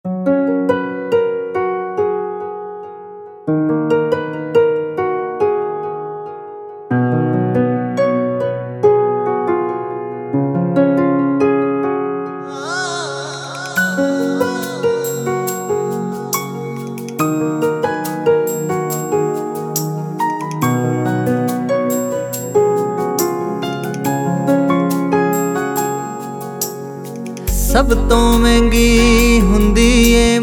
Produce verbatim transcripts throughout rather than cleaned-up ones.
ਸਭ ਤੋਂ ਮਹਿੰਗੀ ਹੁੰਦੀ ਏ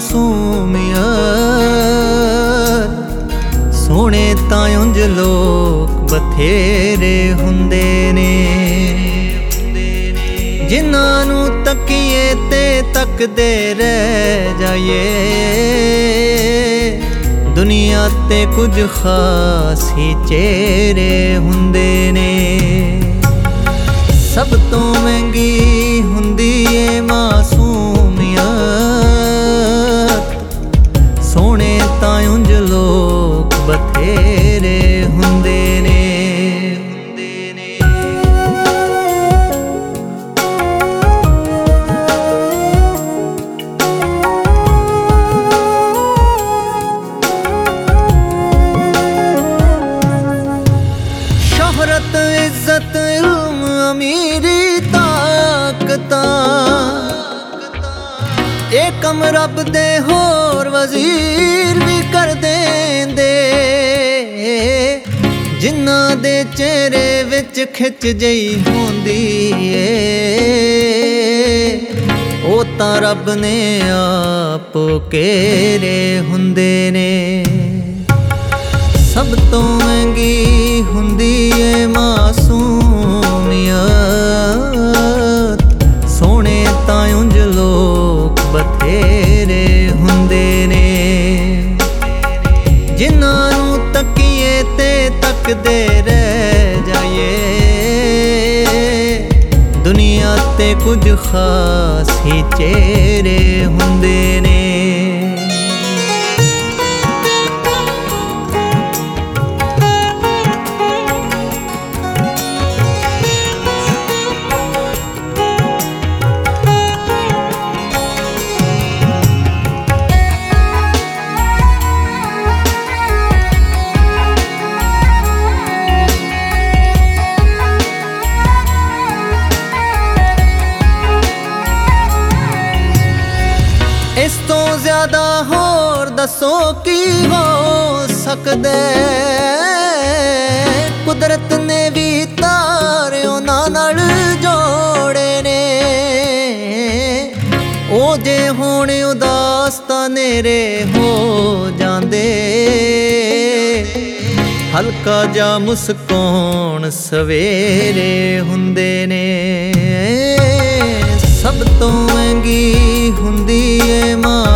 ਮਾਸੂਮੀਅਤ। ਸੋਹਣੇ ਤਾਂ ਉਂਝ ਲੋਕ ਬਥੇਰੇ ਹੁੰਦੇ ਨੇ, ਜਿਨ੍ਹਾਂ ਨੂੰ ਤੱਕੀਏ ਤੇ ਤੱਕਦੇ ਰਹਿ ਜਾਈਏ। ਦੁਨੀਆ ਤੇ ਕੁਝ ਖਾਸ ਹੀ ਚਿਹਰੇ ਹੁੰਦੇ ਨੇ। ਸਭ ਤੋਂ ਮਹਿੰਗੀ ਹੁੰਦੀ ਏ ਮਾਸੂਮੀਅਤ। ਸੋਹਣੇ ਤਾਂ ਉਂਝ ਲੋਕ ਬਥੇਰੇ ਹੁੰਦੇ ਨੇ। ਸ਼ੋਹਰਤ, ਇੱਜ਼ਤ, ਇਲਮ, ਅਮੀਰੀ, ਤਾਕਤਾਂ, ਇਹ ਕੰਮ ਰੱਬ ਦੇ ਹੋਰ ਵਜ਼ੀਰ ਵੀ ਕਰ ਦੇਂਦੇ। ਜਿਨ੍ਹਾਂ ਦੇ ਚਿਹਰੇ ਵਿੱਚ ਖਿੱਚ ਜਿਹੀ ਹੁੰਦੀ ਏ, ਉਹ ਤਾਂ ਰੱਬ ਨੇ ਆਪ ਘੇਰੇ ਹੁੰਦੇ ਨੇ। ਸਭ ਤੋਂ ਮਹਿੰਗੀ ਹੁੰਦੀ ਏ ਮਾਸੂਮੀਅਤ। ਸੋਹਣੇ ਤਾਂ ਉਂਝ ਲੋਕ ਬਥੇਰੇ ਹੁੰਦੇ ਨੇ, ਜਿਨ੍ਹਾਂ ਨੂੰ ਤੱਕੀਏ ਤੇ ਤੱਕਦੇ ਰਹਿ ਜਾਈਏ। ਦੁਨੀਆ ਤੇ ਕੁਝ ਖਾਸ ਹੀ ਚਿਹਰੇ ਹੁੰਦੇ ਨੇ। ਇਸ ਤੋਂ ਜ਼ਿਆਦਾ ਹੋਰ ਦੱਸੋ ਕੀ ਹੋ ਸਕਦਾ। ਕੁਦਰਤ ਨੇ ਵੀ ਤਾਰੇ ਉਹਨਾਂ ਨਾਲ ਜੋੜੇ ਨੇ। ਉਹ ਜੇ ਹੋਣ ਉਦਾਸ ਤਾਂ ਨੇਰੇ ਹੋ ਜਾਂਦੇ। ਹਲਕਾ ਜਿਹਾ ਮੁਸਕਾਉਣ ਸਵੇਰੇ ਹੁੰਦੇ ਨੇ। ਸਭ ਤੋਂ ਮਹਿੰਗੀ ਹੁੰਦੀ ਏ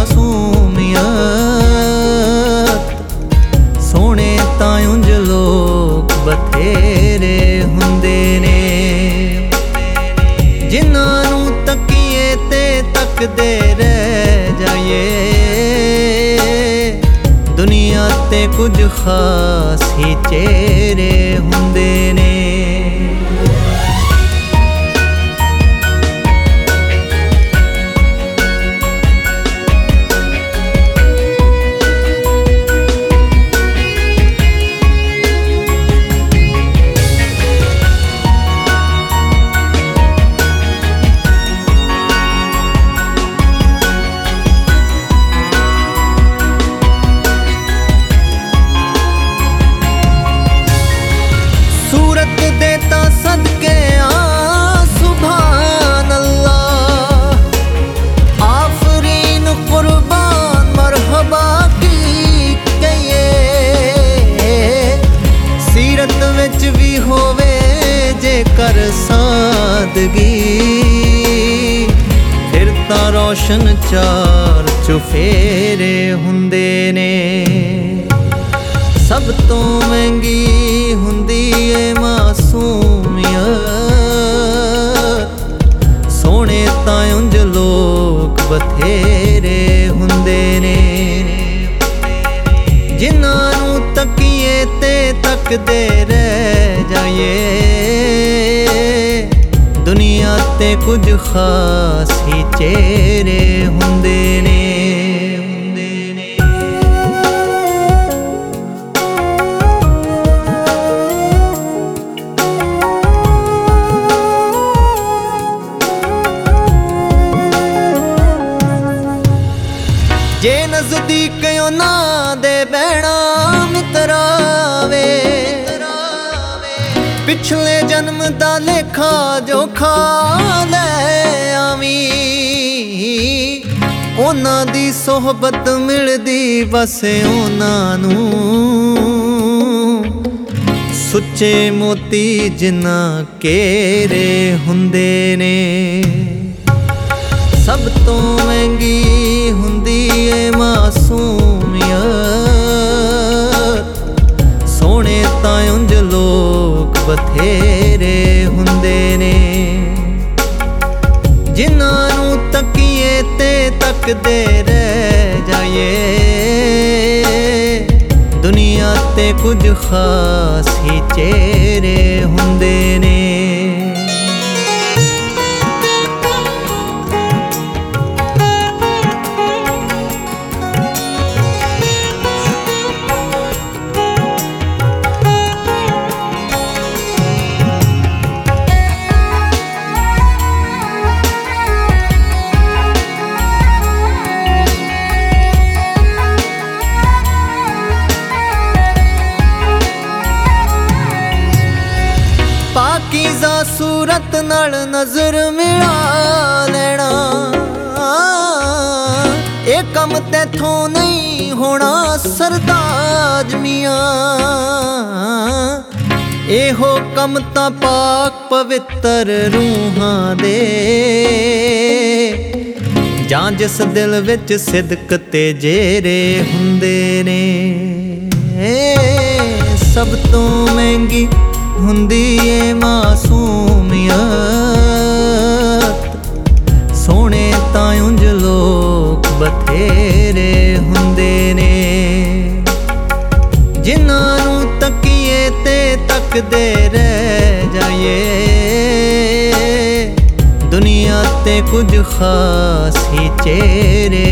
ਮਾਸੂਮੀਅਤ। ਸੋਹਣੇ ਤਾਂ ਉਂਝ ਲੋਕ ਬਥੇਰੇ ਹੁੰਦੇ ਨੇ, ਜਿਨ੍ਹਾਂ ਨੂੰ ਤੱਕੀਏ ਤੇ ਤੱਕਦੇ ਰਹਿ ਜਾਈਏ। ਦੁਨੀਆ ਤੇ ਕੁਝ ਖਾਸ ਹੀ ਚਿਹਰੇ ਹੁੰਦੇ ਨੇ। ਸੂਰਤ ਦੇ ਤਾਂ ਸਦਕੇ ਆ ਸੁਭਾਨ ਅੱਲਾਹ। ਆਫਰੀਨ ਕੁਰਬਾਨ ਮਰਹਬਾ ਕੀ ਕਹੀਏ। ਸੀਰਤ ਵਿੱਚ ਵੀ ਹੋਵੇ ਜੇਕਰ ਸਾਦਗੀ, ਫਿਰ ਤਾਂ ਰੋਸ਼ਨ ਚਾਰ ਚੁਫੇਰੇ ਹੁੰਦੇ ਨੇ। ਸਭ ਤੋਂ ਮਹਿੰਗੀ ਹੁੰਦੀ ਏ ਮਾਸੂਮੀਅਤ। ਸੋਹਣੇ ਤਾਂ ਉਂਝ ਲੋਕ ਬਥੇਰੇ ਹੁੰਦੇ ਨੇ, ਜਿਨ੍ਹਾਂ ਨੂੰ ਤੱਕੀਏ ਤੇ ਤੱਕਦੇ ਰਹਿ ਜਾਈਏ। ਦੁਨੀਆ ਤੇ ਕੁਝ ਖਾਸ ਹੀ ਚਿਹਰੇ ਹੁੰਦੇ ਨੇ। ਜੇ ਨਜ਼ਦੀਕ ਉਹਨਾਂ ਦੇ ਬਹਿਣਾ ਮਿੱਤਰਾਵੇ, ਪਿਛਲੇ ਜਨਮ ਦਾ ਲੇਖਾ ਜੋਖਾ ਲੈ ਆਵੀਂ। ਉਹਨਾਂ ਦੀ ਸੋਹਬਤ ਮਿਲਦੀ ਬਸ ਉਹਨਾਂ ਨੂੰ, ਸੁੱਚੇ ਮੋਤੀ ਜਿਨ੍ਹਾਂ ਘੇਰੇ ਹੁੰਦੇ ਨੇ। ਸਭ ਤੋਂ ਮਹਿੰਗੀ ਹੁੰਦੀ ਏ ਮਾਸੂਮੀਅਤ, ਸੋਹਣੇ ਤਾਂ ਉਂਝ ਲੋਕ ਬਥੇਰੇ ਹੁੰਦੇ ਨੇ। ਜਿਨ੍ਹਾਂ ਨੂੰ ਤਕੀਏ ਤੇ ਤੱਕਦੇ ਰਹਿ ਜਾਈਏ, ਦੁਨੀਆ ਤੇ ਕੁਝ ਖਾਸ ਹੀ ਚਿਹਰੇ ਹੁੰਦੇ ਨੇ। ਪਾਕੀਜ਼ਾ ਸੂਰਤ ਨਾਲ ਨਜ਼ਰ ਮਿਲਾ ਲੈਣਾ, ਇਹ ਕੰਮ ਤੈਥੋਂ ਨਹੀਂ ਹੋਣਾ ਸਰਤਾਜ ਮੀਆਂ। ਇਹੋ ਕੰਮ ਤਾਂ ਪਾਕ ਪਵਿੱਤਰ ਰੂਹਾਂ ਦੇ, ਜਾਂ ਜਿਸ ਦਿਲ ਵਿੱਚ ਸਿਦਕ ਤੇ ਜੇਰੇ ਹੁੰਦੇ ਨੇ। ਸਭ ਤੋਂ ਮਹਿੰਗੀ ਹੁੰਦੀ ਏ ਮਾਸੂਮੀਅਤ, ਸੋਹਣੇ ਤਾਂ ਉਂਝ ਲੋਕ ਬਥੇਰੇ ਹੁੰਦੇ ਨੇ। ਜਿਨ੍ਹਾਂ ਨੂੰ ਤਕੀਏ ਤੇ ਤੱਕਦੇ ਰਹਿ ਜਾਈਏ, ਦੁਨੀਆ ਤੇ ਕੁਝ ਖਾਸ ਹੀ ਚਿਹਰੇ